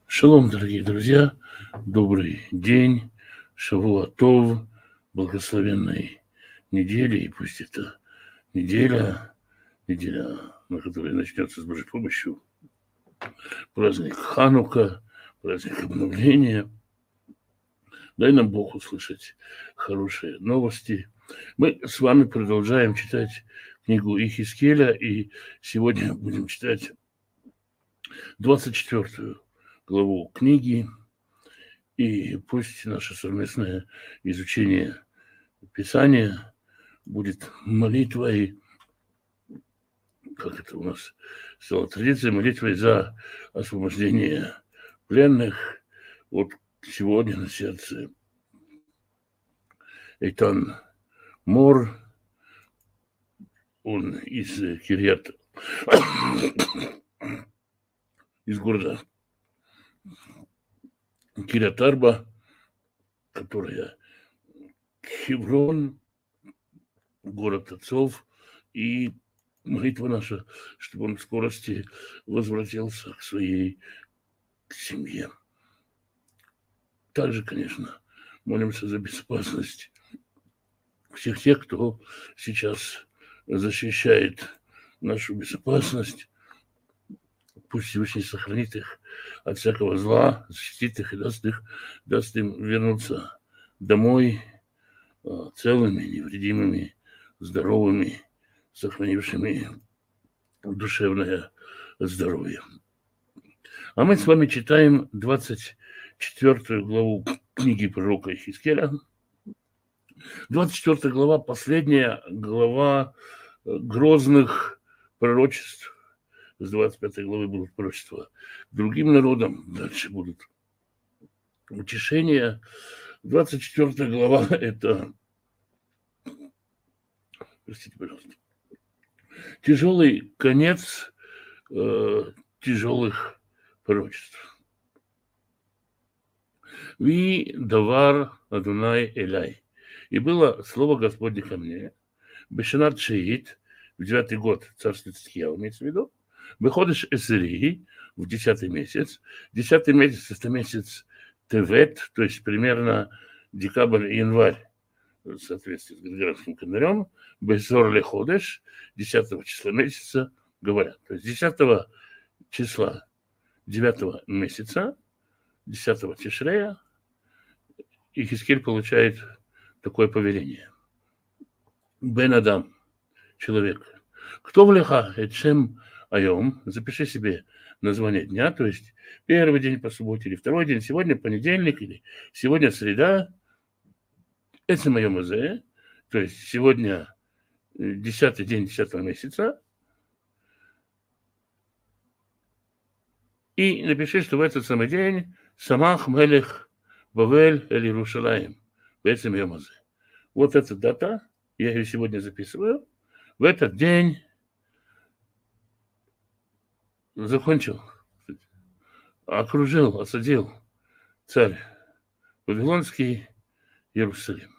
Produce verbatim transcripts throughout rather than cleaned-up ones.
Шалом, дорогие друзья, добрый день, шавуа тов, благословенной недели, и пусть это неделя, неделя, на которой начнется с Божьей помощью праздник Ханука, праздник обновления. Дай нам Бог услышать хорошие новости. Мы с вами продолжаем читать книгу Ихискеля, и сегодня будем читать двадцать четвёртую главу книги, и пусть наше совместное изучение Писания будет молитвой, как это у нас стало традицией, молитвой за освобождение пленных. Вот сегодня на сердце Эйтан Мор, он из Кирьята, из города Кирьят-Арба, которая Хеврон, город отцов, и молитва наша, чтобы он в скорости возвратился к своей семье. Также, конечно, молимся за безопасность всех тех, кто сейчас защищает нашу безопасность. Пусть Всевышний сохранит их от всякого зла, защитит их и даст, их, даст им вернуться домой целыми, невредимыми, здоровыми, сохранившими душевное здоровье. А мы с вами читаем двадцать четвёртую главу книги пророка Ихискеля. двадцать четвёртая глава, последняя глава грозных пророчеств. С двадцать пятой главы будут пророчества другим народам, дальше будут утешения. двадцать четвёртая глава – это, простите, пожалуйста, тяжелый конец э, тяжелых пророчеств. Ви давар Адунай Эляй. И было слово Господне ко мне. Бешанат Шиит, в девятый год царства Циткияу, имеется в виду. Выходишь Эсерии в десятый месяц. Десятый месяц – это месяц Тевет, то есть примерно декабрь и январь, в соответствии с григорианским календарем. Безор леходеш, десятого числа месяца, говорят. То есть десятого числа девятого месяца, десятого Тишрея, Ихискель получает такое повеление. Бен Адам, человек. Кто влеха, эчем айом, запиши себе название дня, то есть первый день по субботе или второй день, сегодня понедельник или сегодня среда, эчем айом азе, то есть сегодня десятый день десятого месяца, и напиши, что в этот самый день Самах Мелех Бавель эль Иерушалаим, эчем айом азе. Вот эта дата, я ее сегодня записываю, в этот день закончил, окружил, осадил царь Вавилонский Иерусалим.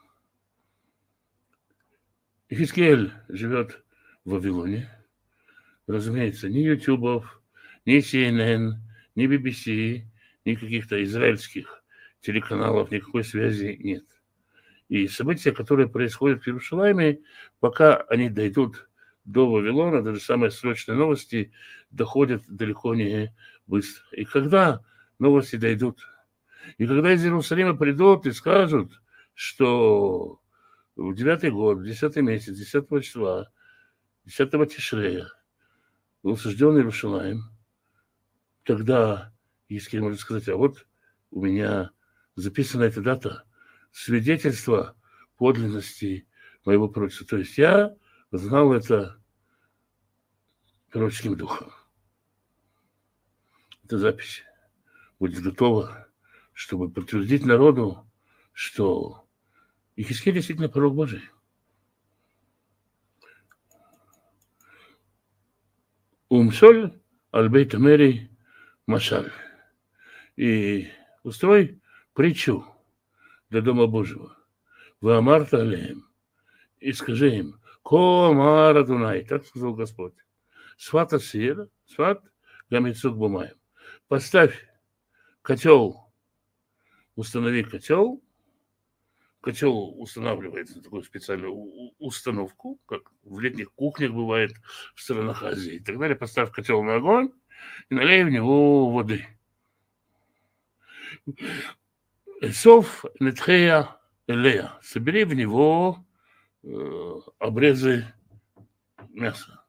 Ихискель живет в Вавилоне. Разумеется, ни ютубов, ни си эн эн, ни би би си, ни каких-то израильских телеканалов, никакой связи нет. И события, которые происходят в Иерусалиме, пока они дойдут до Вавилона, даже самые срочные новости доходят далеко не быстро. И когда новости дойдут, и когда из Иерусалима придут и скажут, что в девятый год, в десятый месяц, десятого числа, десятого Тишрея был сожжен Иерусалим, тогда Ихискель может сказать: а вот у меня записана эта дата, свидетельство подлинности моего пророчества. То есть я знал это пророческим духом. Эта запись будет готова, чтобы подтвердить народу, что Ихискель действительно пророк Божий. Умсоль аль-бейт амери машаль. И устрой притчу для Дома Божьего. Ваамарта алеем. И скажи им: Ко маар Адунай, так сказал Господь. Сват асир, сват гамицук бумаем. Поставь котел, установи котел, котел устанавливается на такую специальную установку, как в летних кухнях бывает в странах Азии и так далее. Поставь котел на огонь и налей в него воды. Сов нетхея элея. Собери в него э, обрезы мяса.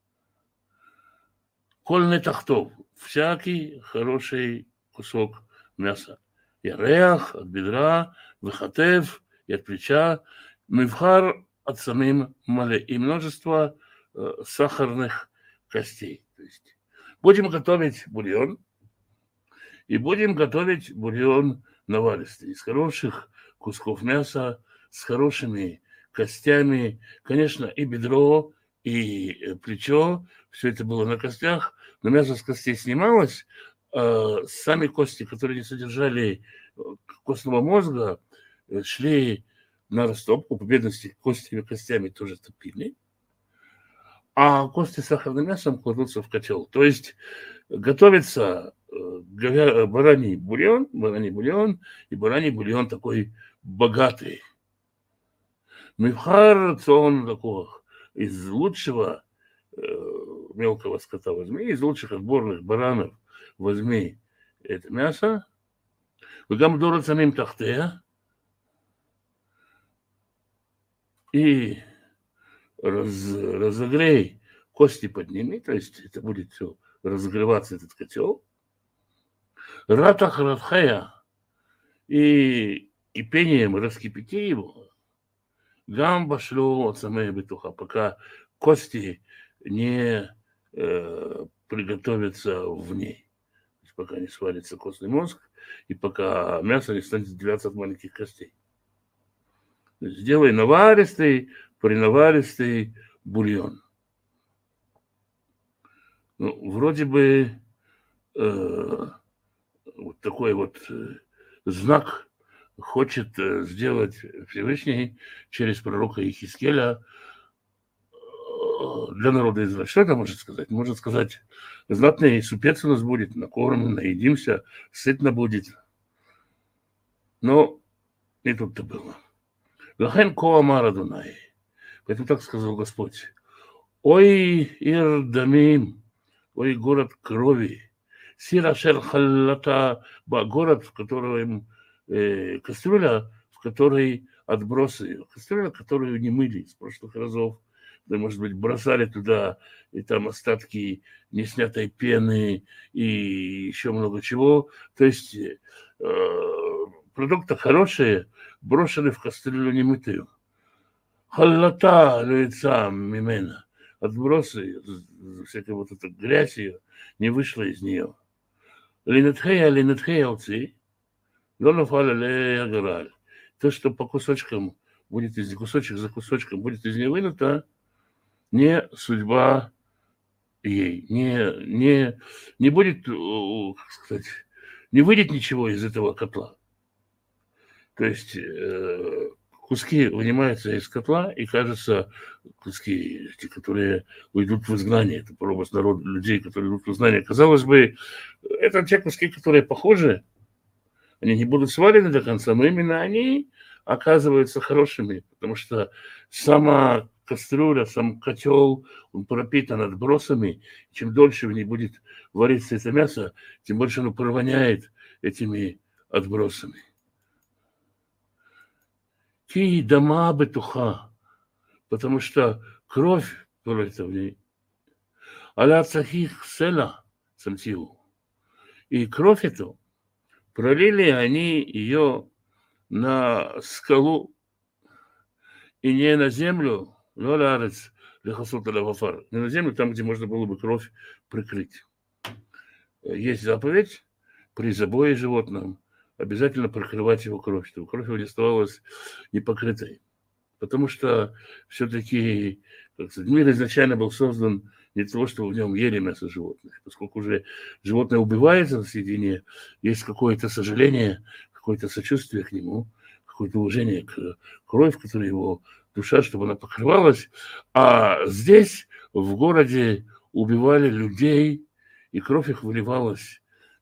Кольный тахтов. Всякий хороший кусок мяса. Ярех от бедра, выхатев и от плеча, мивхар от самим мале. И множество э, сахарных костей. То есть будем готовить бульон. И будем готовить бульон наваристый. Из хороших кусков мяса, с хорошими костями. Конечно, и бедро, и плечо. Все это было на костях. Но мясо с костей снималось. А сами кости, которые не содержали костного мозга, шли на растопку. По бедности костями костями тоже топили. А кости с сахарным мясом кладутся в котел. То есть готовится бараний бульон, бараний бульон, и бараний бульон такой богатый. Мивхар, он такой из лучшего э, мелкого скота возьми, из лучших отборных баранов возьми это мясо. Вегам дора цамим тахтея. И раз, разогрей кости подними, то есть это будет все разогреваться, этот котел. Ратах ратхая, и кипением раскипяти его. Гамба шло самая бетуха, пока кости не э, приготовятся в ней. То есть пока не сварится костный мозг, и пока мясо не станет отделяться от маленьких костей. Сделай наваристый, принаваристый бульон. Ну, вроде бы э, вот такой вот э, знак хочет э, сделать Всевышний через пророка Ихискеля э, для народа Израиля. Что это может сказать? Может сказать, знатный супец у нас будет, накормим, наедимся, сытно будет. Но не тут-то было. Лахен ко амар Адонай. Поэтому так сказал Господь. Ой, ир дамим, ой, город крови. Сира шер халлата, город, в котором э, кастрюля, в которой отбросы, кастрюля, которую не мыли с прошлых разов, да, может быть, бросали туда, и там остатки неснятой пены и еще много чего. То есть э, продукты хорошие, брошены в кастрюлю немытую. Халлата лица мимена. Отбросы, всякая вот эта грязь ее не вышла из нее. Линетхея, линетхея уци, лонафаля леягараль. То, что по кусочкам будет из кусочек за кусочком будет из нее вынуто, не судьба ей, не, не, не будет, как сказать, не выйдет ничего из этого котла. То есть э, куски вынимаются из котла, и, кажется, куски, те, которые уйдут в изгнание, это прообраз народа, людей, которые идут в изгнание, казалось бы, это те куски, которые похожи, они не будут сварены до конца, но именно они оказываются хорошими, потому что сама кастрюля, сам котел, он пропитан отбросами, чем дольше в ней будет вариться это мясо, тем больше оно провоняет этими отбросами. Ки дома бетуха, потому что кровь пролита в ней. Аля цахих села самтиву. И кровь эту пролили они ее на скалу и не на землю, но ларец лехасут алавафар, не на землю, там, где можно было бы кровь прикрыть. Есть заповедь при забое животным обязательно прикрывать его кровь, чтобы кровь его не оставалась непокрытой. Потому что все-таки мир изначально был создан не для того, чтобы в нем ели мясо животных. Поскольку уже животное убивается на съедение, есть какое-то сожаление, какое-то сочувствие к нему, какое-то уважение к крови, в которой его душа, чтобы она покрывалась. А здесь, в городе, убивали людей, и кровь их выливалась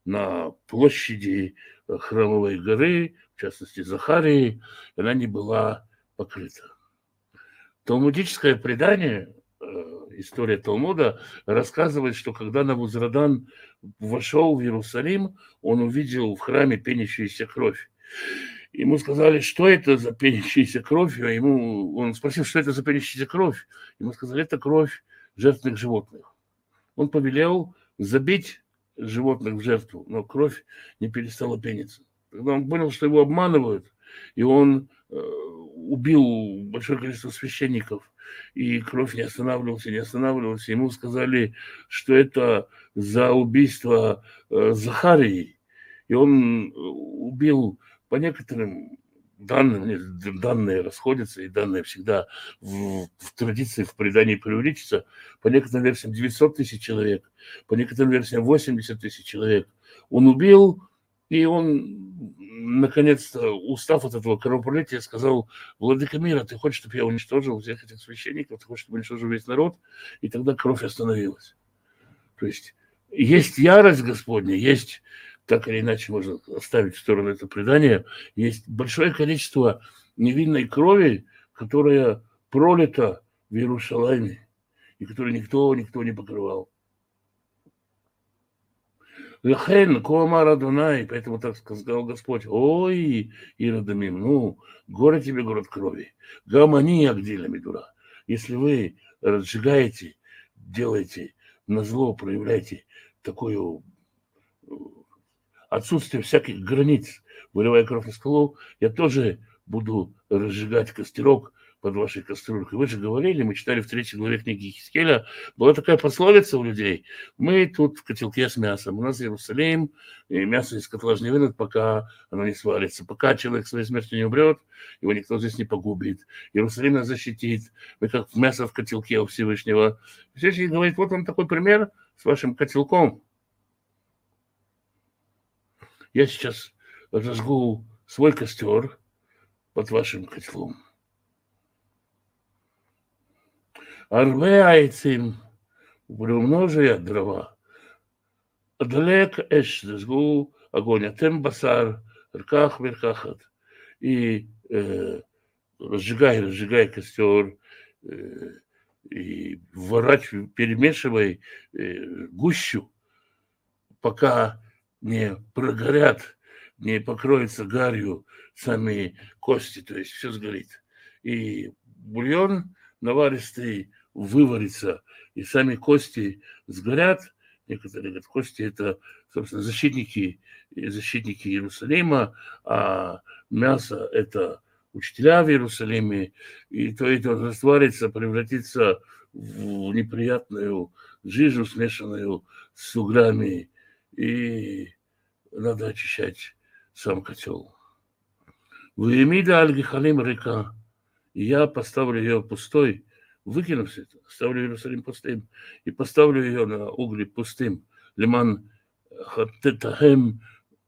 на площади Храмовой горы, в частности Захарии, она не была покрыта. Талмудическое предание, история Талмуда, рассказывает, что когда Навузрадан вошел в Иерусалим, он увидел в храме пенящуюся кровь. Ему сказали, что это за пенящаяся кровь, а ему, он спросил, что это за пенящаяся кровь. Ему сказали, это кровь жертвенных животных. Он повелел забить животных в жертву, но кровь не перестала пениться. Тогда он понял, что его обманывают, и он э, убил большое количество священников, и кровь не останавливалась, не останавливалась. Ему сказали, что это за убийство э, Захарии, и он убил по некоторым данным, данные расходятся, и данные всегда в, в традиции, в предании преувеличатся, по некоторым версиям девятьсот тысяч человек, по некоторым версиям восемьдесят тысяч человек. Он убил, и он, наконец-то, устав от этого кровопролития, сказал: владыка мира, ты хочешь, чтобы я уничтожил всех этих священников, ты хочешь, чтобы я уничтожил весь народ? И тогда кровь остановилась. То есть есть ярость Господня, есть, так или иначе можно оставить в сторону это предание, есть большое количество невинной крови, которая пролита в Иерусалиме, и которую никто, никто не покрывал. Лахен, Коамар Адонай, поэтому так сказал Господь: ой, Иродамим, ну, горе тебе, город крови, гамани Агдиля Медура. Если вы разжигаете, делаете назло, проявляете такое отсутствие всяких границ, выливая кровь на скалу, я тоже буду разжигать костерок под вашей кастрюлькой. Вы же говорили, мы читали в третьей главе книги Хискеля, была такая пословица у людей: мы тут в котелке с мясом, у нас Иерусалим, и мясо из котла же не вынут, пока оно не свалится. Пока человек своей смертью не умрет, его никто здесь не погубит. Иерусалим нас защитит. Мы как мясо в котелке у Всевышнего. Всевышний говорит: вот вам такой пример с вашим котелком. Я сейчас разожгу свой костер под вашим котлом. Арве айцим, приумножая дрова, адалек эш, зажгу огонь, атем басар, рках веркахат. И э, разжигай, разжигай костер, э, и вворачивай, перемешивай э, гущу, пока не прогорят, не покроются гарью сами кости, то есть все сгорит. И бульон наваристый выварится, и сами кости сгорят. Некоторые говорят, кости – это, собственно, защитники, защитники Иерусалима, а мясо – это учителя в Иерусалиме, и то это растворится, превратится в неприятную жижу, смешанную с углями, и надо очищать сам котел. Ваемида аль-Гихалим река, и я поставлю ее пустой, выкину все это, оставлю Иерусалим пустым, и поставлю ее на угли пустым. Лиман хаттетахем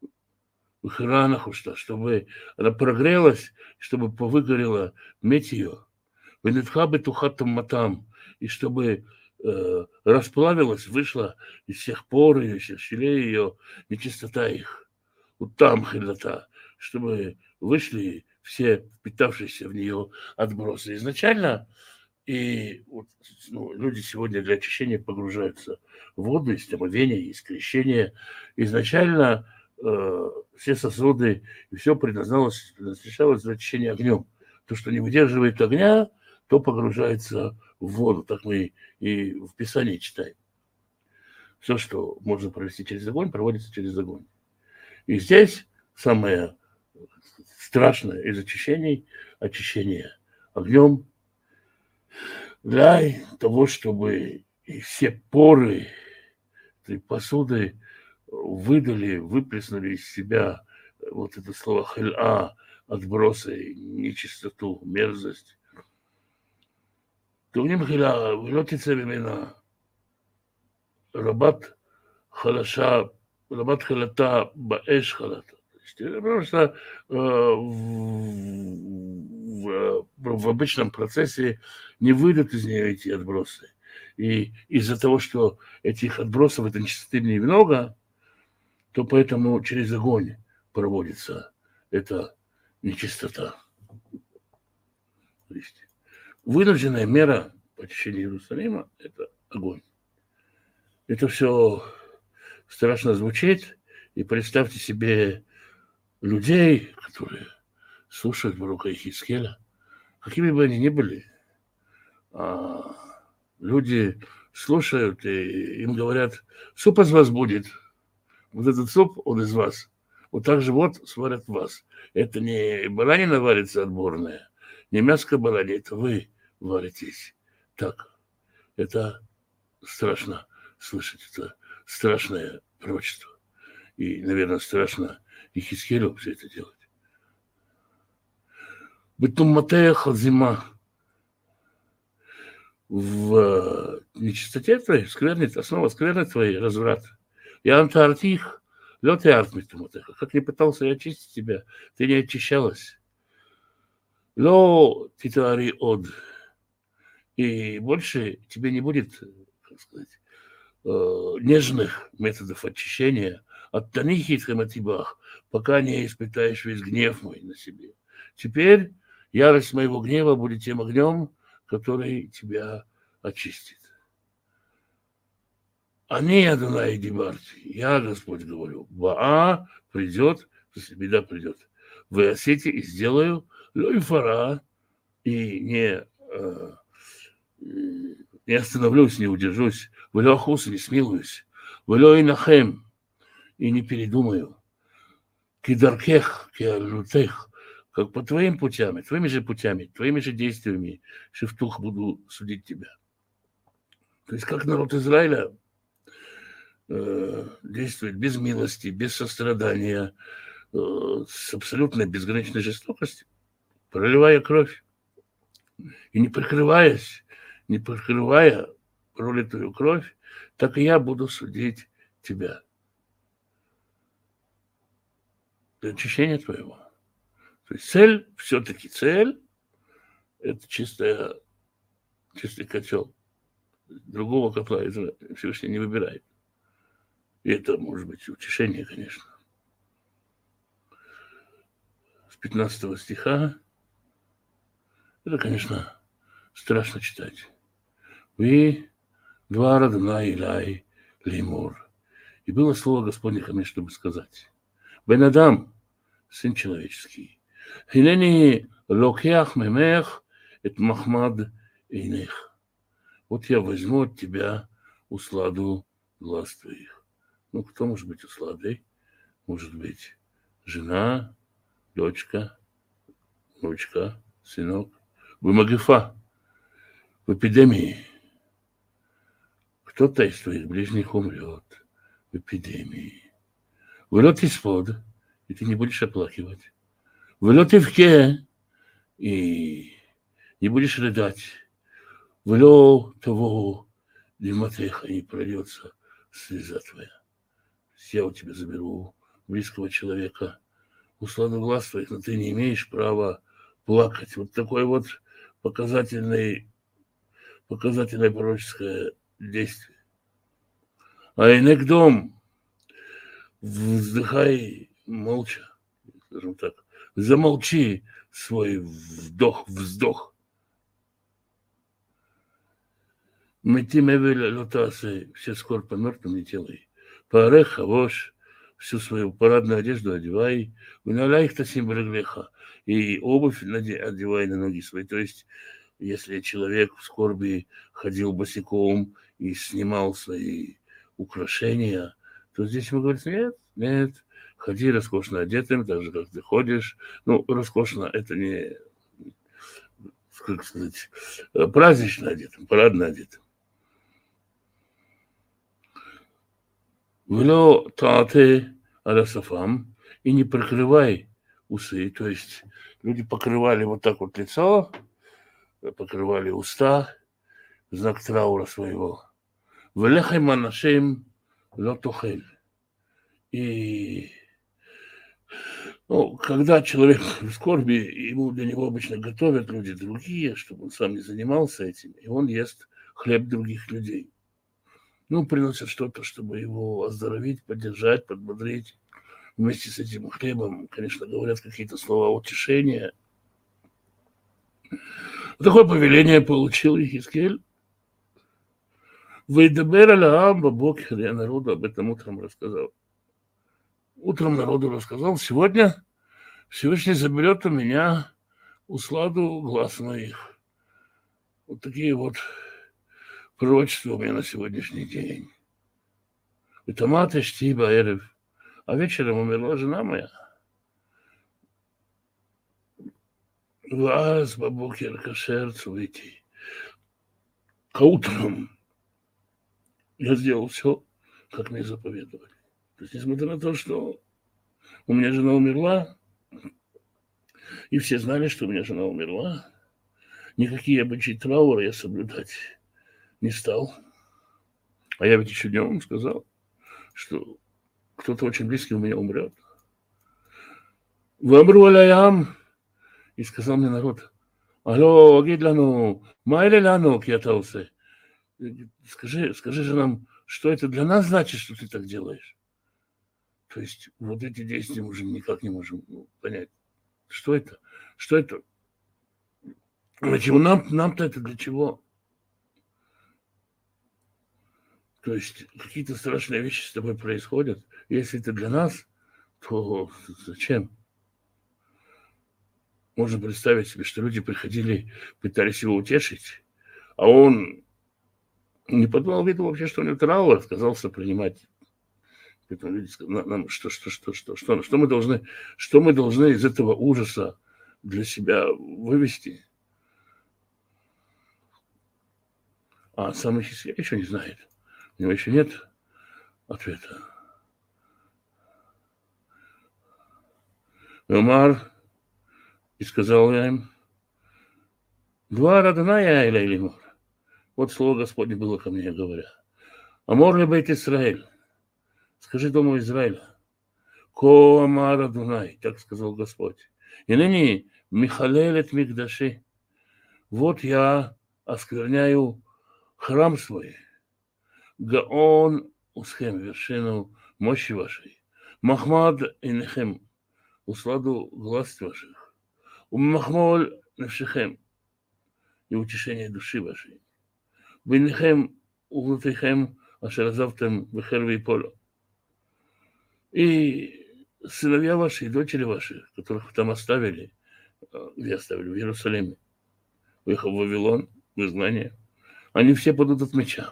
хранахушта, чтобы она прогрелась, чтобы повыгорела медь ее. Венетхабы тухатам матам, и чтобы э, расплавилась, вышла из всех пор ее, из всех щелей ее, нечистота их. Утам хилата, чтобы вышли все впитавшиеся в нее отбросы. Изначально и вот, ну, люди сегодня для очищения погружаются в воду из омовения, из крещения. Изначально э, все сосуды и все предназначалось, предназначалось для очищения огнем. То, что не выдерживает огня, то погружается в воду. Так мы и в Писании читаем. Все, что можно провести через огонь, проводится через огонь. И здесь самое страшное из очищений – очищение огнем, для того, чтобы все поры этой посуды выдали, выплеснули из себя вот это слово хил'а, отбросы, нечистоту, мерзость. Тумним хил'а, влотится именно рабат халаша, рабат халата, баэш халата. Потому что э, в, в, в обычном процессе не выйдут из нее эти отбросы. И из-за того, что этих отбросов, этой нечистоты немного, то поэтому через огонь проводится эта нечистота. То есть вынужденная мера по очищению Иерусалима – это огонь. Это все страшно звучит, и представьте себе людей, которые слушают пророка Ихискеля, какими бы они ни были, а люди слушают, и им говорят, суп из вас будет. Вот этот суп, он из вас. Вот так же вот сварят вас. Это не баранина варится отборная, не мяско барани, это вы варитесь. Так, это страшно слышать, это страшное пророчество. И, наверное, страшно Ихискелю все это делать. Бетумматея хазима. В нечистоте твоей сквернит, основа скверны твоей, разврат. И антартих, лед и артмитуматеха. Как не пытался я очистить тебя, ты не очищалась. Ло титари од. И больше тебе не будет, как сказать, нежных методов очищения от танихи тхематибах, пока не испытаешь весь гнев мой на себе. Теперь ярость моего гнева будет тем огнем, который тебя очистит. Они, Адонай Дибарти, я, Господь, говорю, Баа придет, если беда придет, в Иосете и сделаю лойфара, и не, э, не остановлюсь, не удержусь, в Леохус не смилуюсь, в Леойнахем и не передумаю, кидаркех, киалютех, как по твоим путям, твоими же путями, твоими же действиями, шифтух буду судить тебя. То есть как народ Израиля э, действует без милости, без сострадания, э, с абсолютной безграничной жестокостью, проливая кровь и не прикрываясь, не прикрывая пролитую кровь, так и я буду судить тебя. Для очищения твоего. То есть цель, все-таки цель, это чистая, чистый котел. Другого котла Всевышний не выбирает. И это может быть утешение, конечно. С пятнадцатого стиха это, конечно, страшно читать. Вы два родна Илай Леймур. И было слово Господне ко мне, чтобы сказать. Бен Адам, сын человеческий, Хинени локеах мемех эт махмад эйнех. Вот я возьму от тебя усладу глаз твоих. Ну, кто может быть усладой? Может быть жена, дочка, внучка, сынок. В магифа, в эпидемии. Кто-то из твоих ближних умрет в эпидемии. Вылет из-под, и ты не будешь оплакивать. Вылет и в ке, и не будешь рыдать. Вылет того, диматеха, и прольется слеза твоя. Я у тебя заберу близкого человека, усладу глаз твоих, но ты не имеешь права плакать. Вот такой вот показательный, показательное пророческое действие. А иногдом вздыхай молча, скажем так, замолчи свой вдох-вздох. Мети мевель лотасы, все скоро по мертвым не делай. Парех, хавош, всю свою парадную одежду одевай, уналяй их тасим бреглеха, и обувь одевай на ноги свои. То есть, если человек в скорби ходил босиком и снимал свои украшения, то здесь мы говорим, нет, нет, ходи роскошно одетым, так же, как ты ходишь. Ну, роскошно это не, как сказать, празднично одетым, парадно одетым. Вело тааты алясафам, и не прикрывай усы, то есть люди покрывали вот так вот лицо, покрывали уста, знак траура своего. Велехай манашем лотохель. И ну, когда человек в скорби, ему для него обычно готовят люди другие, чтобы он сам не занимался этим, и он ест хлеб других людей. Ну, приносят что-то, чтобы его оздоровить, поддержать, подбодрить. Вместе с этим хлебом, конечно, говорят какие-то слова утешения. Такое повеление получил Ихискель. Вейдабер аль-Аам бабокер, я народу об этом утром рассказал. Утром народу рассказал, сегодня Всевышний заберет у меня усладу глаз моих. Вот такие вот пророчества у меня на сегодняшний день. И томаты штиба эрев. А вечером умерла жена моя. Ваз бабокер кашер цуити. А утром я сделал все, как мне заповедовали. То есть, несмотря на то, что у меня жена умерла, и все знали, что у меня жена умерла, никакие обычаи траура я соблюдать не стал. А я ведь еще днем сказал, что кто-то очень близкий у меня умрет. Вамру алаям, и сказал мне народ, алло, агидлану, майли лану, киатаусе. Скажи, скажи же нам, что это для нас значит, что ты так делаешь. То есть вот эти действия мы уже никак не можем понять. Что это? Что это? Для чего? Нам, нам-то это для чего? То есть какие-то страшные вещи с тобой происходят. Если это для нас, то зачем? Можно представить себе, что люди приходили, пытались его утешить, а он не подавал виду вообще, что у него траур, отказался принимать. Поэтому люди сказали, нам что, что, что, что, что, что мы должны, что мы должны из этого ужаса для себя вывести? А сам Ихискель еще не знает. У него еще нет ответа. Умар, и сказал я им, два родна я или лимор. Вот слово Господне было ко мне, говоря. Амор ли бейт Исраэль? Скажи дому Израиля. Ко Амар Адунай, так сказал Господь. И ныне Михалелет Мигдаши. Вот я оскверняю храм свой. Гаон усхем, вершину мощи вашей. Махмад инехем, усладу глаз ваших. Умахмоль навшихем, и утешение души вашей. Винехем увлутехем ашеразавтем вехерви и поло. И сыновья ваши, и дочери ваши, которых вы там оставили, где оставили, в Иерусалиме, уехал в Вавилон, в изгнание, они все падут от меча.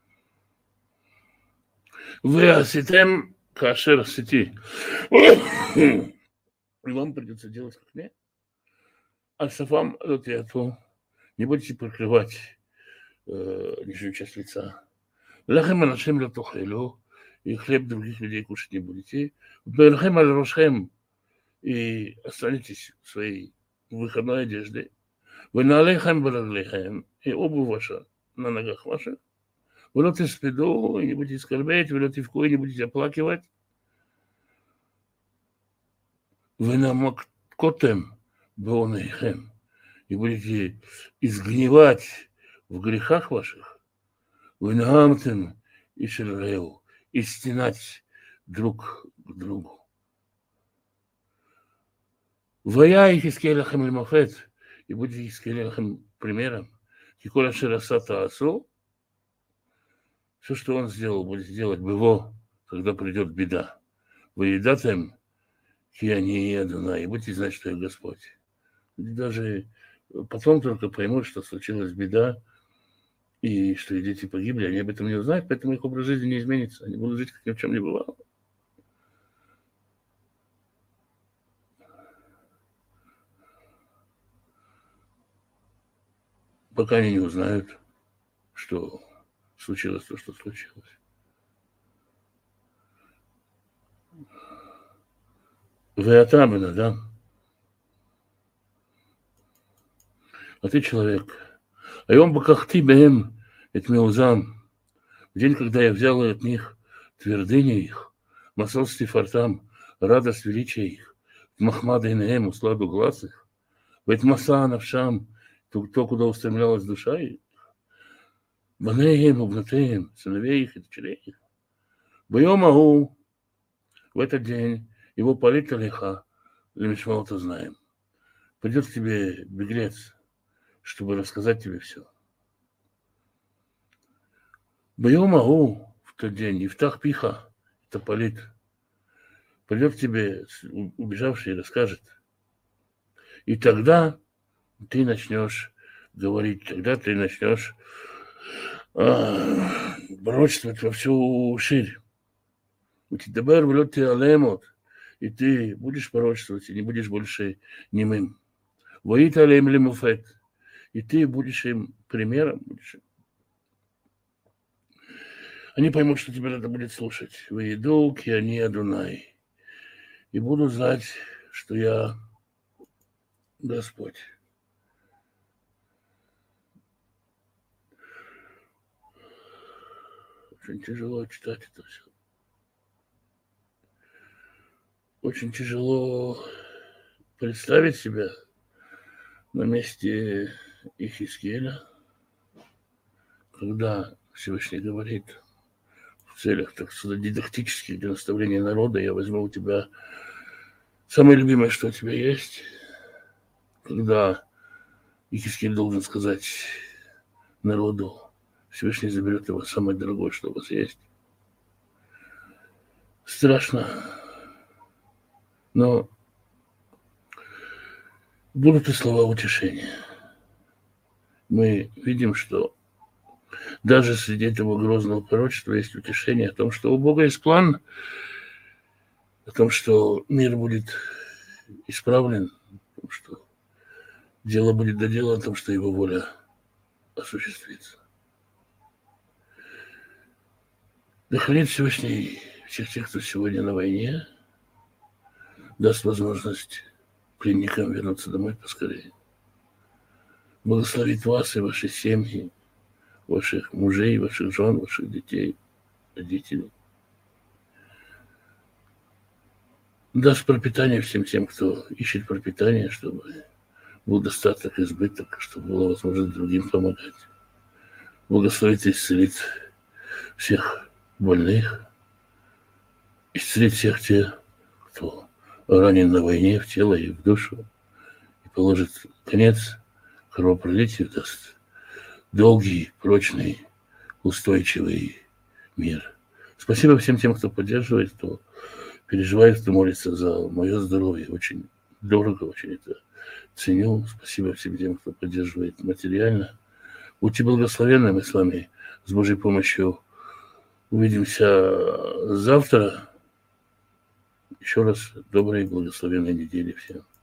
Вы осетем кашер сети. И вам придется делать как мне. А сафам лотиату. Не будете прикрывать э, нижнюю часть лица. Лахем анашем латохелу. И хлеб других людей кушать не будете. Берхем аль рошхем. И останетесь в своей выходной одежде. Вы налейхем бараглейхем. И обувь ваша на ногах ваших. Вы лоте спиду, и не будете скорбеть, вы лоте вку, и не будете оплакивать. Вы намокотем беонейхем. И будете изгнивать в грехах ваших. Вы наамтем и шерреу. И стенать друг к другу. Вая Ихискель лахем лимофет. И будете Ихискель лахем примером. Киколя шерасата асу. Все, что он сделал, будет делать бы его, когда придет беда. Вы едатым, я не еду, и будете знать, что я Господь. И даже потом только поймут, что случилась беда, и что и дети погибли, они об этом не узнают, поэтому их образ жизни не изменится. Они будут жить, как ни в чем не бывало. Пока они не узнают, что случилось то, что случилось. Вы отабраны, да? А ты человек. А он бы как ты бэм, это меузам. В день, когда я взял от них твердыни их, масал стифартам, радость величия их, махмада и наэм, усладу глаз их, в это маса навшам, то, куда устремлялась душа их, Банеем, Убнатеем, сыновей их и дочерей их. Боем Агу, в этот день его полит Алиха, Лемишмалта знаем. Придет к тебе беглец, чтобы рассказать тебе все. Боем Агу, в тот день, Ифтах Пиха, это полит. Придет к тебе убежавший и расскажет. И тогда ты начнешь говорить, тогда ты начнешь а, пророчествовать во всю ширь. У тебя влет ты алемот, и ты будешь пророчествовать, и не будешь больше немым. Воит алем лемуфет, и ты будешь им примером. Будешь им. Они поймут, что тебе надо будет слушать. Выйду, ки они Адунай. И буду знать, что я Господь. Очень тяжело читать это все. Очень тяжело представить себя на месте Ихискеля, когда Всевышний говорит в целях, так сказать, дидактических для наставления народа: я возьму у тебя самое любимое, что у тебя есть. Когда Ихискель должен сказать народу: Всевышний заберет его самое дорогое, что у вас есть. Страшно. Но будут и слова утешения. Мы видим, что даже среди этого грозного пророчества есть утешение о том, что у Бога есть план, о том, что мир будет исправлен, о том, что дело будет доделано, о том, что его воля осуществится. Да хранит Всевышний всех тех, кто сегодня на войне, даст возможность пленникам вернуться домой поскорее. Благословит вас и ваши семьи, ваших мужей, ваших жен, ваших детей, родителей. Даст пропитание всем тем, кто ищет пропитание, чтобы был достаток, избыток, чтобы было возможность другим помогать. Благословит и исцелит всех больных, исцелит всех тех, кто ранен на войне, в тело и в душу, и положит конец кровопролитию, даст долгий, прочный, устойчивый мир. Спасибо всем тем, кто поддерживает, кто переживает, кто молится за мое здоровье. Очень дорого, очень это ценю. Спасибо всем тем, кто поддерживает материально. Будьте благословенны, мы с вами с Божьей помощью увидимся завтра. Еще раз доброй и благословенной недели всем.